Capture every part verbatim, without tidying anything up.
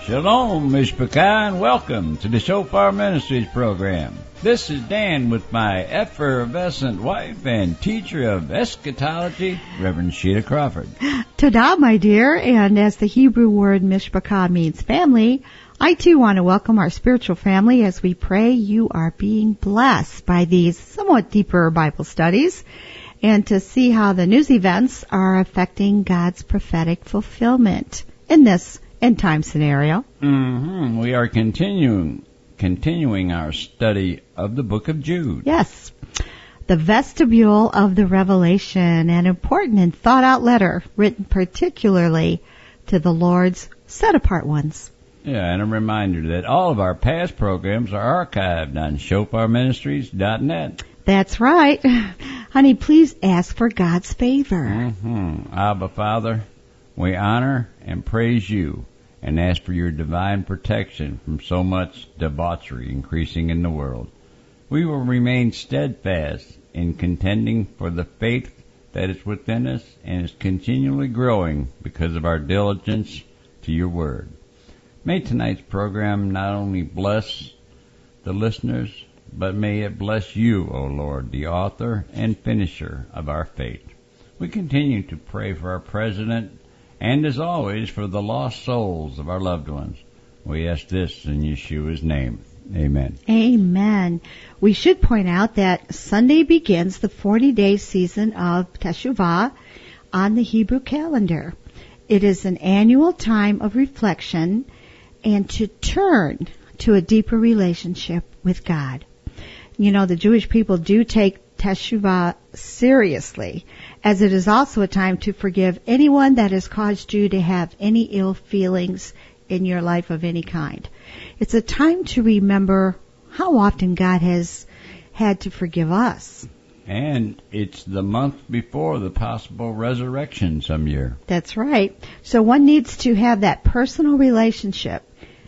Shalom, Mishpachah, and welcome to the Shofar Ministries program. This is Dan with my effervescent wife and teacher of eschatology, Reverend Sheila Crawford. Tada, my dear, and as the Hebrew word Mishpachah means family, I too want to welcome our spiritual family as we pray you are being blessed by these somewhat deeper Bible studies and to see how the news events are affecting God's prophetic fulfillment in this end time scenario. Mm-hmm. We are continuing continuing our study of the book of Jude. Yes. The vestibule of the Revelation, an important and thought-out letter written particularly to the Lord's set-apart ones. Yeah, and a reminder that all of our past programs are archived on shofar ministries dot net. That's right. Honey, please ask for God's favor. Mm-hmm. Abba, Father, we honor and praise you and ask for your divine protection from so much debauchery increasing in the world. We will remain steadfast in contending for the faith that is within us and is continually growing because of our diligence to your word. May tonight's program not only bless the listeners, but may it bless you, O Lord, the author and finisher of our faith. We continue to pray for our president and, as always, for the lost souls of our loved ones. We ask this in Yeshua's name. Amen. Amen. We should point out that Sunday begins the forty-day season of Teshuvah on the Hebrew calendar. It is an annual time of reflection and to turn to a deeper relationship with God. You know, the Jewish people do take Teshuvah seriously, as it is also a time to forgive anyone that has caused you to have any ill feelings in your life of any kind. It's a time to remember how often God has had to forgive us. And it's the month before the possible resurrection some year. That's right. So one needs to have that personal relationship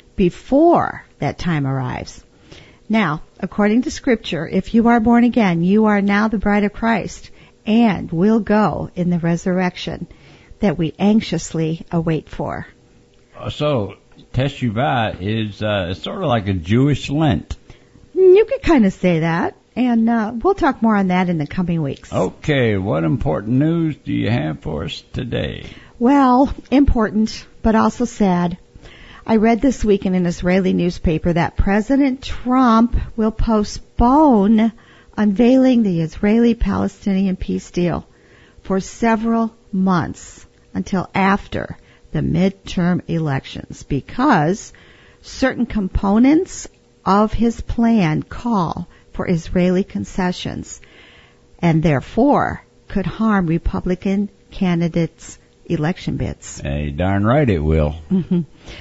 before that time arrives. Now, according to Scripture, if you are born again, you are now the bride of Christ and will go in the resurrection that we anxiously await for. So, Teshuvah is uh, sort of like a Jewish Lent. You could kind of say that, and uh, we'll talk more on that in the coming weeks. Okay, what important news do you have for us today? Well, important, but also sad. I read this week in an Israeli newspaper that President Trump will postpone unveiling the Israeli-Palestinian peace deal for several months until after the midterm elections because certain components of his plan call for Israeli concessions and therefore could harm Republican candidates' election bids. Hey, darn right it will. Mm-hmm.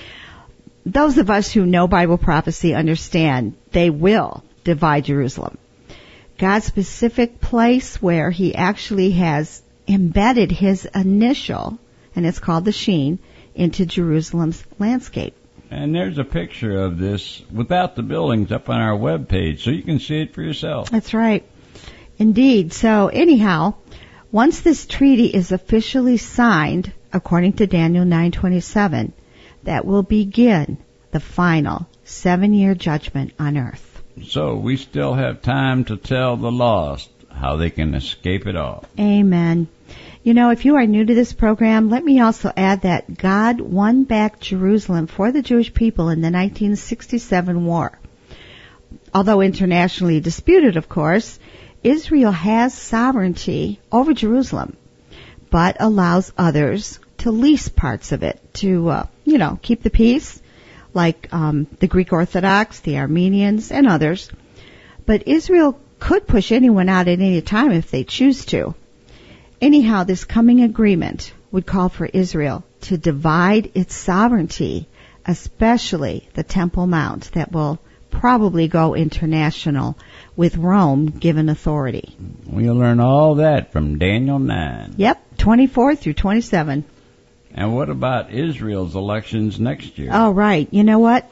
Those of us who know Bible prophecy understand they will divide Jerusalem. God's specific place where he actually has embedded his initial, and it's called the Sheen, into Jerusalem's landscape. And there's a picture of this without the buildings up on our webpage, so you can see it for yourself. That's right. Indeed. So anyhow, once this treaty is officially signed, according to Daniel nine twenty-seven, that will begin the final seven-year judgment on earth. So we still have time to tell the lost how they can escape it all. Amen. You know, if you are new to this program, let me also add that God won back Jerusalem for the Jewish people in the nineteen sixty-seven war. Although internationally disputed, of course, Israel has sovereignty over Jerusalem, but allows others to lease parts of it to, uh, you know, keep the peace, like um, the Greek Orthodox, the Armenians, and others. But Israel could push anyone out at any time if they choose to. Anyhow, this coming agreement would call for Israel to divide its sovereignty, especially the Temple Mount, that will probably go international with Rome given authority. We'll learn all that from Daniel nine. Yep, twenty-four through twenty-seven. And what about Israel's elections next year? Oh, right. You know what?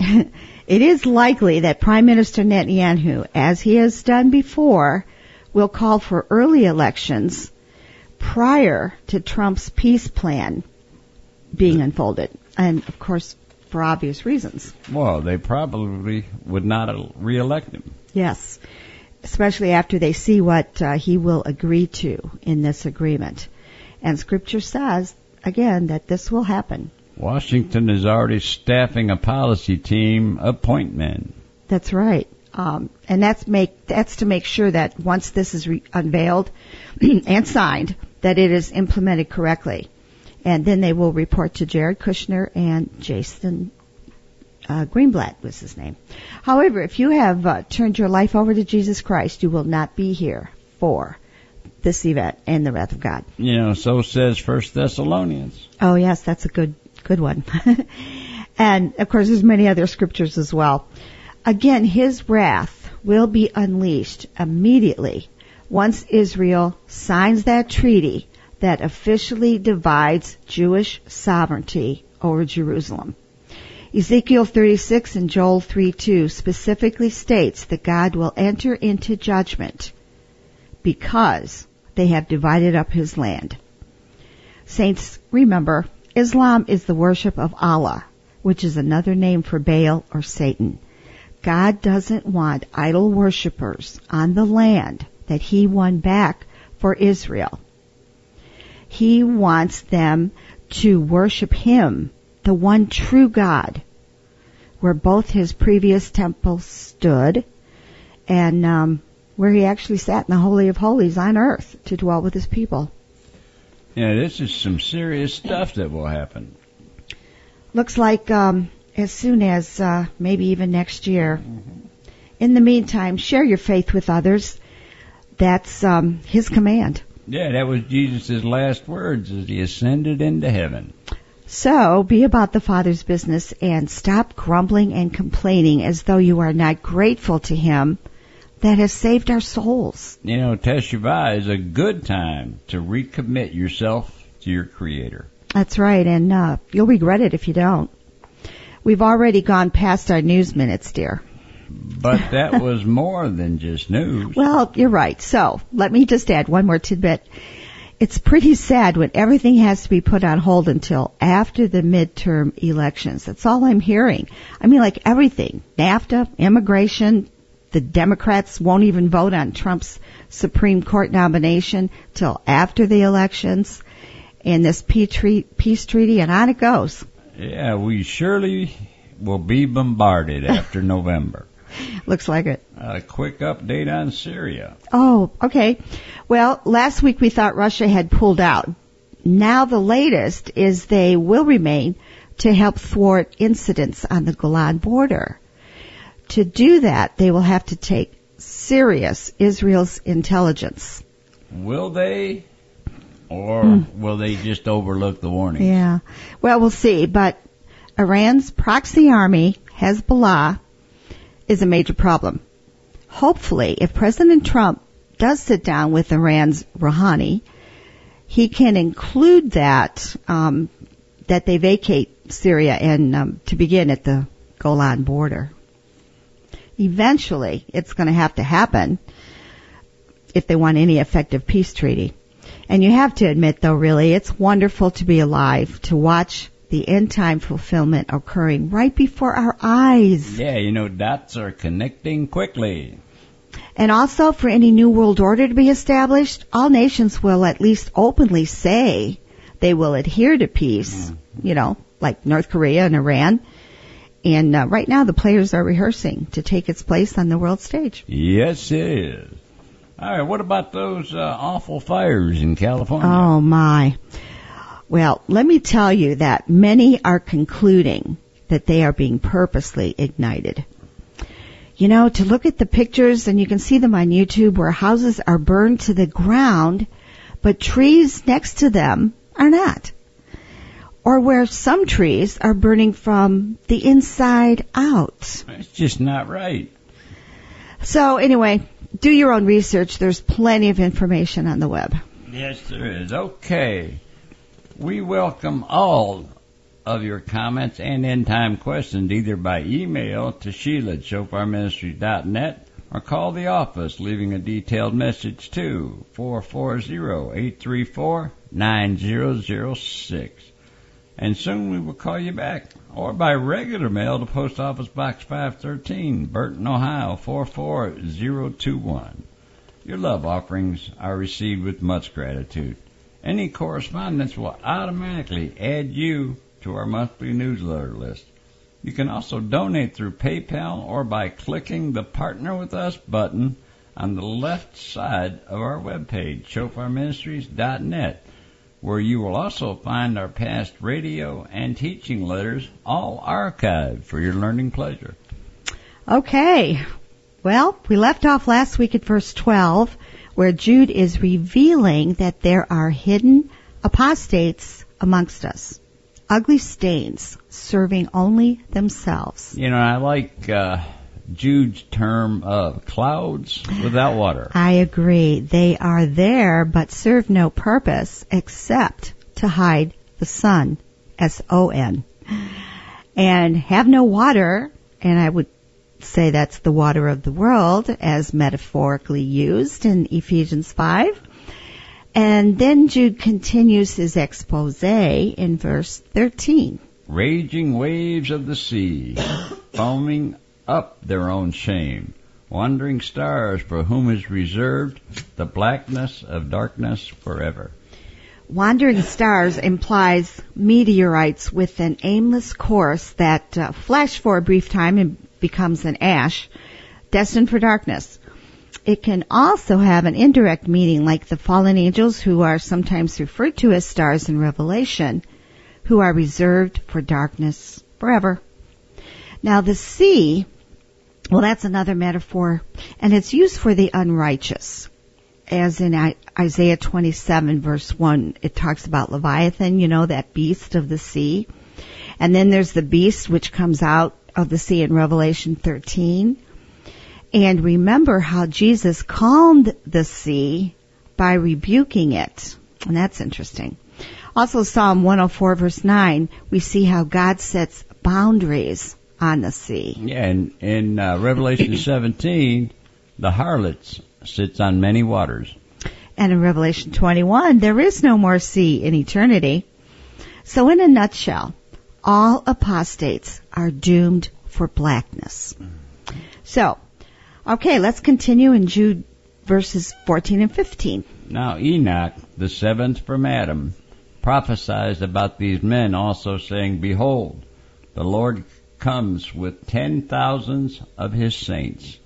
It is likely that Prime Minister Netanyahu, as he has done before, will call for early elections prior to Trump's peace plan being unfolded. And, of course, for obvious reasons. Well, they probably would not re-elect him. Yes, especially after they see what uh, he will agree to in this agreement. And Scripture says, again, that this will happen. Washington is already staffing a policy team appointment. That's right. Um, and that's make that's to make sure that once this is re- unveiled and signed, that it is implemented correctly. And then they will report to Jared Kushner and Jason uh, Greenblatt was his name. However, if you have uh, turned your life over to Jesus Christ, you will not be here for this event and the wrath of God. You know, so says First Thessalonians. Oh, yes, that's a good good one. And, of course, there's many other scriptures as well. Again, his wrath will be unleashed immediately once Israel signs that treaty that officially divides Jewish sovereignty over Jerusalem. Ezekiel thirty-six and Joel three two specifically states that God will enter into judgment because they have divided up his land. Saints, remember, Islam is the worship of Allah, which is another name for Baal or Satan. God doesn't want idol worshippers on the land that he won back for Israel. He wants them to worship him, the one true God, where both his previous temples stood and um, where he actually sat in the Holy of Holies on earth to dwell with his people. Yeah, this is some serious stuff that will happen. Looks like um, as soon as uh, maybe even next year. Mm-hmm. In the meantime, share your faith with others. That's um, his command. Yeah, that was Jesus' last words as he ascended into heaven. So be about the Father's business and stop grumbling and complaining as though you are not grateful to him that has saved our souls. You know, Teshuvah is a good time to recommit yourself to your Creator. That's right, and uh, you'll regret it if you don't. We've already gone past our news minutes, dear. But that was more than just news. Well, you're right. So let me just add one more tidbit. It's pretty sad when everything has to be put on hold until after the midterm elections. That's all I'm hearing. I mean, like everything. NAFTA, immigration, the Democrats won't even vote on Trump's Supreme Court nomination till after the elections, and this peace treaty, and on it goes. Yeah, we surely will be bombarded after November. Looks like it. A quick update on Syria. Oh, okay. Well, last week we thought Russia had pulled out. Now the latest is they will remain to help thwart incidents on the Golan border. To do that, they will have to take serious Israel's intelligence. Will they? Or Hmm. will they just overlook the warnings? Yeah. Well, we'll see. But Iran's proxy army, Hezbollah, is a major problem. Hopefully, if President Trump does sit down with Iran's Rouhani, he can include that, um, that they vacate Syria and um, to begin at the Golan border. Eventually, it's going to have to happen if they want any effective peace treaty. And you have to admit, though, really, it's wonderful to be alive, to watch the end-time fulfillment occurring right before our eyes. Yeah, you know, dots are connecting quickly. And also, for any new world order to be established, all nations will at least openly say they will adhere to peace, mm. you know, like North Korea and Iran. And uh, right now, the players are rehearsing to take its place on the world stage. Yes, it is. All right, what about those uh, awful fires in California? Oh, my. Well, let me tell you that many are concluding that they are being purposely ignited. You know, to look at the pictures, and you can see them on YouTube, where houses are burned to the ground, but trees next to them are not. Or where some trees are burning from the inside out. It's just not right. So anyway, do your own research. There's plenty of information on the web. Yes, there is. Okay. We welcome all of your comments and end-time questions either by email to Sheila at shofar ministries dot net or call the office leaving a detailed message to four four zero, eight three four, nine zero zero six. and soon we will call you back, or by regular mail to Post Office Box five thirteen, Burton, Ohio four four zero two one. Your love offerings are received with much gratitude. Any correspondence will automatically add you to our monthly newsletter list. You can also donate through PayPal or by clicking the Partner with Us button on the left side of our webpage, shofar ministries dot net, where you will also find our past radio and teaching letters, all archived for your learning pleasure. Okay. Well, we left off last week at verse twelve, where Jude is revealing that there are hidden apostates amongst us, ugly stains serving only themselves. You know, I like uh, Jude's term of clouds without water. I agree. They are there but serve no purpose except to hide the sun, S O N, and have no water, and I would say that's the water of the world as metaphorically used in Ephesians five. And then Jude continues his expose in verse thirteen. Raging waves of the sea, foaming up their own shame, wandering stars for whom is reserved the blackness of darkness forever. Wandering stars implies meteorites with an aimless course that uh, flash for a brief time and becomes an ash, destined for darkness. It can also have an indirect meaning, like the fallen angels, who are sometimes referred to as stars in Revelation, who are reserved for darkness forever. Now the sea, well, that's another metaphor, and it's used for the unrighteous. As in Isaiah twenty-seven, verse one, it talks about Leviathan, you know, that beast of the sea. And then there's the beast which comes out of the sea in Revelation thirteen. And remember how Jesus calmed the sea by rebuking it. And that's interesting. Also, Psalm one oh four, verse nine, we see how God sets boundaries on the sea. Yeah, and in uh, Revelation seventeen, the harlot sits on many waters. And in Revelation twenty-one, there is no more sea in eternity. So in a nutshell, all apostates are doomed for blackness. So, okay, let's continue in Jude verses fourteen and fifteen. Now Enoch, the seventh from Adam, prophesied about these men also, saying, Behold, the Lord comes with ten thousands of his saints.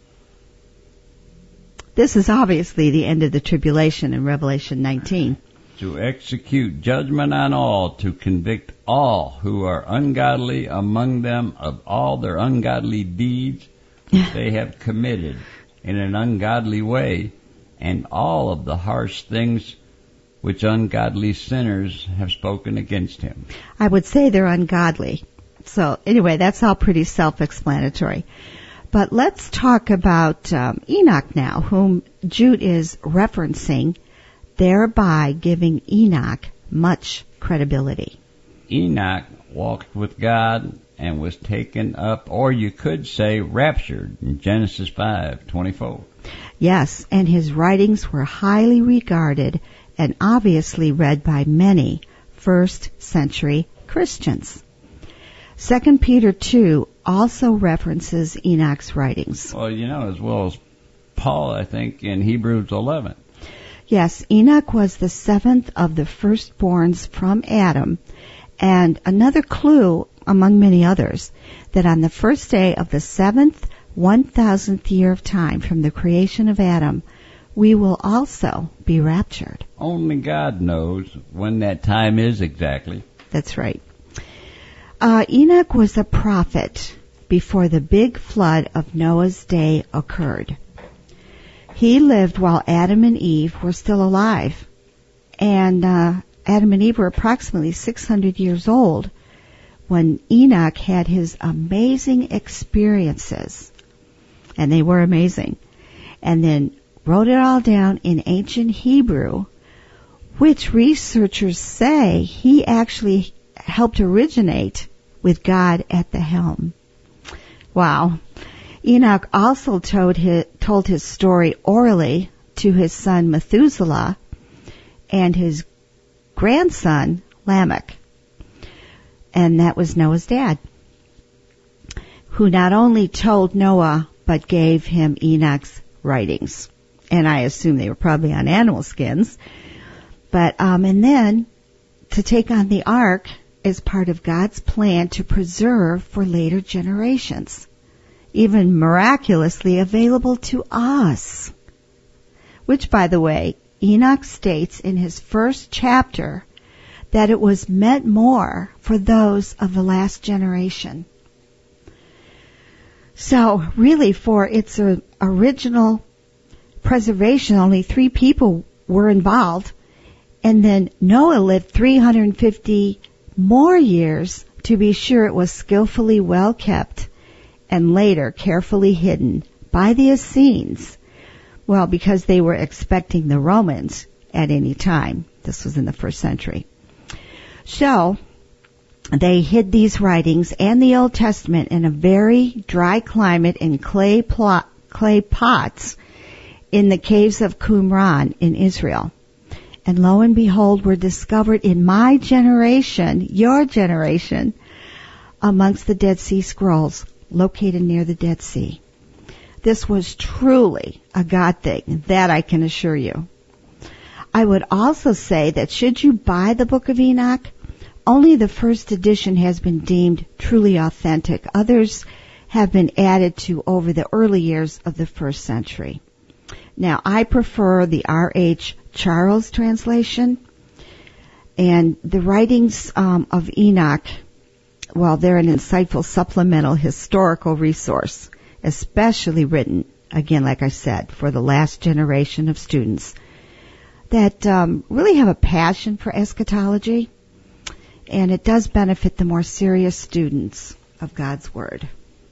This is obviously the end of the tribulation in Revelation nineteen. To execute judgment on all, to convict all who are ungodly among them of all their ungodly deeds which they have committed in an ungodly way, and all of the harsh things which ungodly sinners have spoken against him. I would say they're ungodly. So anyway, that's all pretty self-explanatory. But let's talk about um, Enoch now, whom Jude is referencing, thereby giving Enoch much credibility. Enoch walked with God and was taken up, or you could say raptured, in Genesis five twenty-four. Yes, and his writings were highly regarded and obviously read by many first century Christians. Second Peter two also references Enoch's writings. Well, you know, as well as Paul, I think, in Hebrews eleven. Yes, Enoch was the seventh of the firstborns from Adam, and another clue, among many others, that on the first day of the seventh, one thousandth year of time from the creation of Adam, we will also be raptured. Only God knows when that time is exactly. That's right. Uh, Enoch was a prophet before the big flood of Noah's day occurred. He lived while Adam and Eve were still alive. And uh, Adam and Eve were approximately six hundred years old when Enoch had his amazing experiences. And they were amazing. And then wrote it all down in ancient Hebrew, which researchers say he actually helped originate with God at the helm. Wow. Enoch also told his, told his story orally to his son Methuselah and his grandson Lamech. and that was Noah's dad, who not only told Noah, but gave him Enoch's writings. And I assume they were probably on animal skins. But, um, and then to take on the ark is part of God's plan to preserve for later generations, even miraculously available to us. Which, by the way, Enoch states in his first chapter that it was meant more for those of the last generation. So, really, for its uh, original preservation, only three people were involved, and then Noah lived three hundred fifty more years to be sure it was skillfully well kept and later carefully hidden by the Essenes. Well, because they were expecting the Romans at any time. This was in the first century. So, they hid these writings and the Old Testament in a very dry climate in clay, plot, clay pots in the caves of Qumran in Israel. And lo and behold, were discovered in my generation, your generation, amongst the Dead Sea Scrolls located near the Dead Sea. This was truly a God thing, that I can assure you. I would also say that should you buy the Book of Enoch, only the first edition has been deemed truly authentic. Others have been added to over the early years of the first century. Now, I prefer the R H Charles translation, and the writings um, of Enoch, well, they're an insightful supplemental historical resource, especially written, again, like I said, for the last generation of students that um, really have a passion for eschatology, and it does benefit the more serious students of God's Word.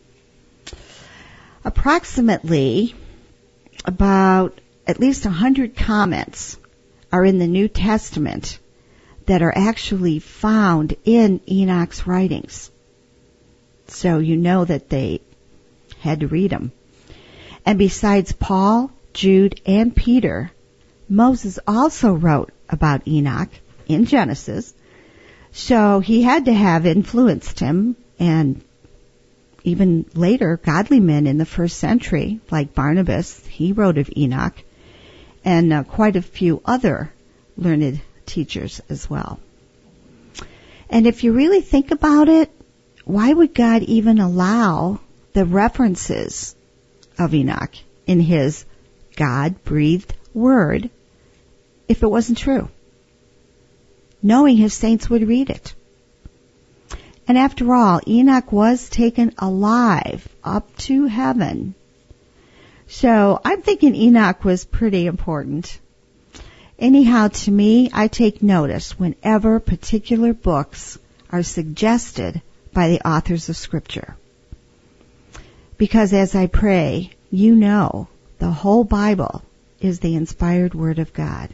Approximately about at least one hundred comments are in the New Testament that are actually found in Enoch's writings. So you know that they had to read them. And besides Paul, Jude, and Peter, Moses also wrote about Enoch in Genesis. So he had to have influenced him, and even later, godly men in the first century, like Barnabas, he wrote of Enoch, and uh, quite a few other learned teachers as well. And if you really think about it, why would God even allow the references of Enoch in his God-breathed word if it wasn't true, knowing his saints would read it? And after all, Enoch was taken alive up to heaven. So I'm thinking Enoch was pretty important. Anyhow, to me, I take notice whenever particular books are suggested by the authors of Scripture. Because as I pray, you know the whole Bible is the inspired Word of God.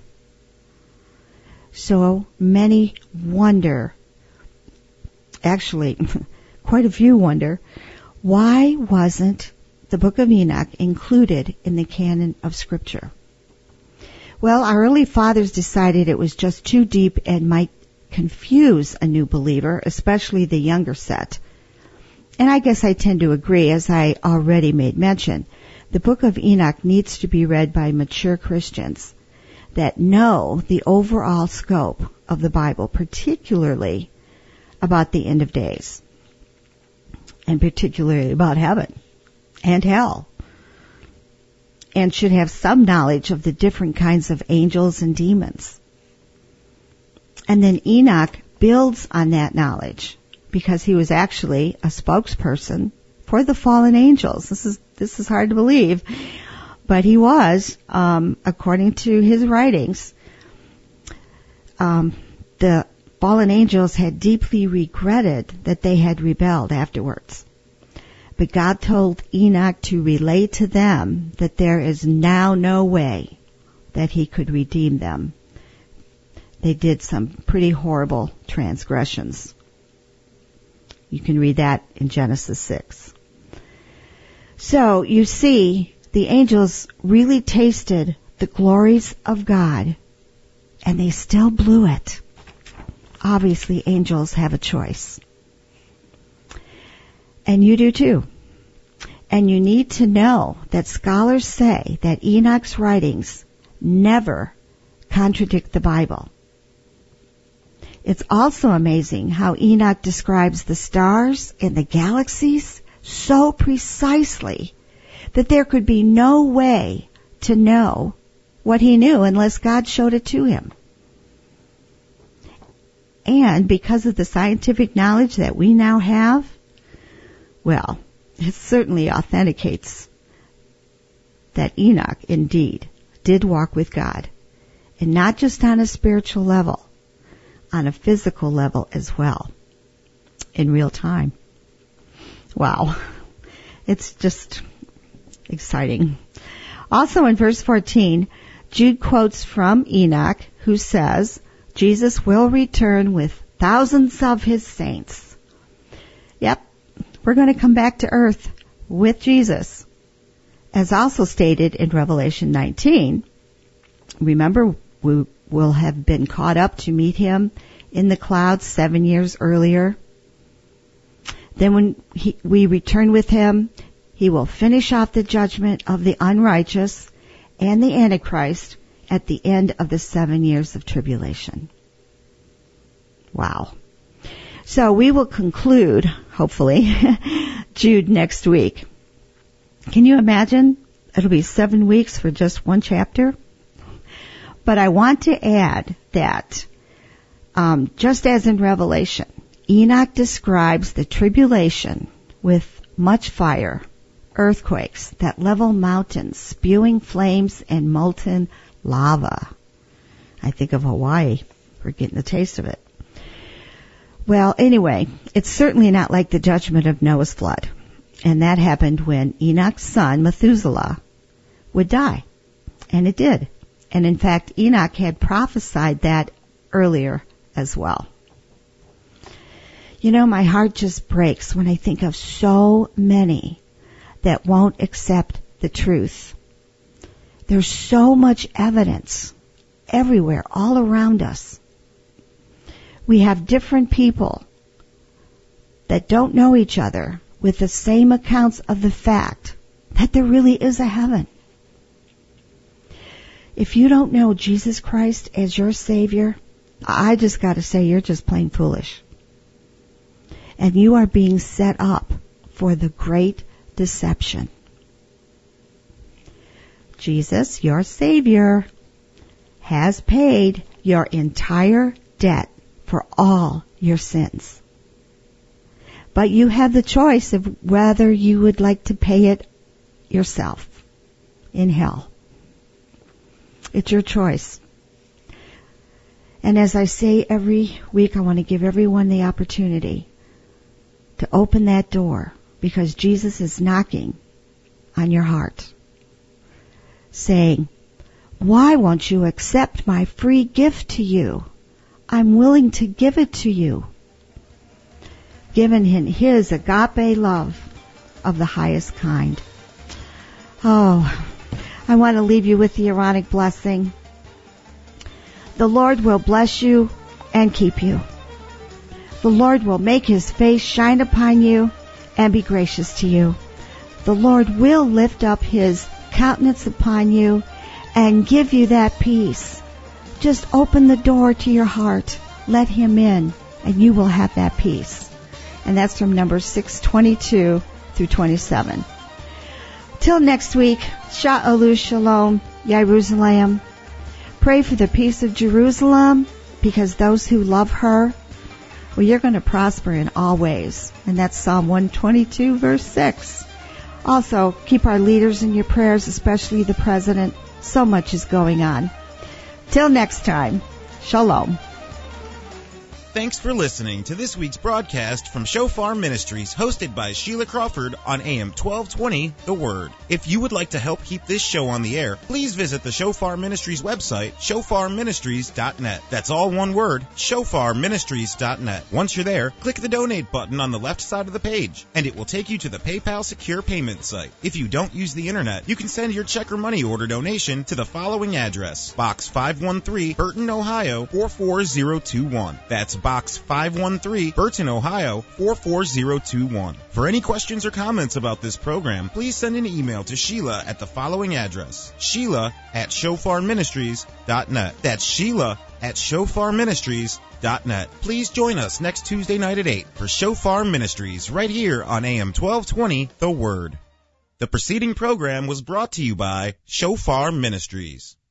So many wonder, actually, quite a few wonder, why wasn't the Book of Enoch included in the canon of Scripture? Well, our early fathers decided it was just too deep and might confuse a new believer, especially the younger set. And I guess I tend to agree, as I already made mention. The Book of Enoch needs to be read by mature Christians that know the overall scope of the Bible, particularly about the end of days, and particularly about heaven and hell, and should have some knowledge of the different kinds of angels and demons. And then Enoch builds on that knowledge because he was actually a spokesperson for the fallen angels. This is this is hard to believe, but he was, um, according to his writings, um, the fallen angels had deeply regretted that they had rebelled afterwards. But God told Enoch to relay to them that there is now no way that he could redeem them. They did some pretty horrible transgressions. You can read that in Genesis six. So, you see, the angels really tasted the glories of God, and they still blew it. Obviously, angels have a choice. And you do too. And you need to know that scholars say that Enoch's writings never contradict the Bible. It's also amazing how Enoch describes the stars and the galaxies so precisely that there could be no way to know what he knew unless God showed it to him. And because of the scientific knowledge that we now have, well, it certainly authenticates that Enoch indeed did walk with God, and not just on a spiritual level, on a physical level as well, in real time. Wow. It's just exciting. Also in verse fourteen, Jude quotes from Enoch, who says, Jesus will return with thousands of his saints. Yep, we're going to come back to earth with Jesus. As also stated in Revelation nineteen, remember, we will have been caught up to meet him in the clouds seven years earlier. Then when he, we return with him, he will finish off the judgment of the unrighteous and the Antichrist at the end of the seven years of tribulation. Wow. So we will conclude, hopefully, Jude next week. Can you imagine? It'll be seven weeks for just one chapter. But I want to add that, um, just as in Revelation, Enoch describes the tribulation with much fire, earthquakes that level mountains, spewing flames, and molten lava. I think of Hawaii. We're getting a taste of it. Well, anyway, it's certainly not like the judgment of Noah's flood. And that happened when Enoch's son, Methuselah, would die. And it did. And in fact, Enoch had prophesied that earlier as well. You know, my heart just breaks when I think of so many that won't accept the truth. There's so much evidence everywhere, all around us. We have different people that don't know each other with the same accounts of the fact that there really is a heaven. If you don't know Jesus Christ as your Savior, I just got to say you're just plain foolish. And you are being set up for the great deception. Jesus, your Savior, has paid your entire debt for all your sins. But you have the choice of whether you would like to pay it yourself in hell. It's your choice. And as I say every week, I want to give everyone the opportunity to open that door, because Jesus is knocking on your heart, saying, why won't you accept my free gift to you? I'm willing to give it to you. Given him his agape love of the highest kind. Oh, I want to leave you with the Aaronic blessing. The Lord will bless you and keep you. The Lord will make his face shine upon you and be gracious to you. The Lord will lift up his countenance upon you and give you that peace. Just open the door to your heart. Let him in, and you will have that peace. And that's from Numbers six twenty-two through twenty-seven. Till next week, Sha'alu Shalom, Jerusalem. Pray for the peace of Jerusalem, because those who love her, well, you're going to prosper in all ways. And that's Psalm one twenty-two, verse six. Also, keep our leaders in your prayers, especially the president. So much is going on. Till next time, Shalom. Thanks for listening to this week's broadcast from Shofar Ministries, hosted by Sheila Crawford on A M twelve twenty, The Word. If you would like to help keep this show on the air, please visit the Shofar Ministries website, shofar ministries dot net. That's all one word, shofar ministries dot net. Once you're there, click the donate button on the left side of the page, and it will take you to the PayPal secure payment site. If you don't use the internet, you can send your check or money order donation to the following address: Box five one three, Burton, Ohio four four zero two one. That's Box five one three, Burton, Ohio four four zero two one. For any questions or comments about this program, please send an email to Sheila at the following address, Sheila at shofar ministries dot net. That's Sheila at shofar ministries dot net. Please join us next Tuesday night at eight for Shofar Ministries right here on A M twelve twenty, The Word. The preceding program was brought to you by Shofar Ministries.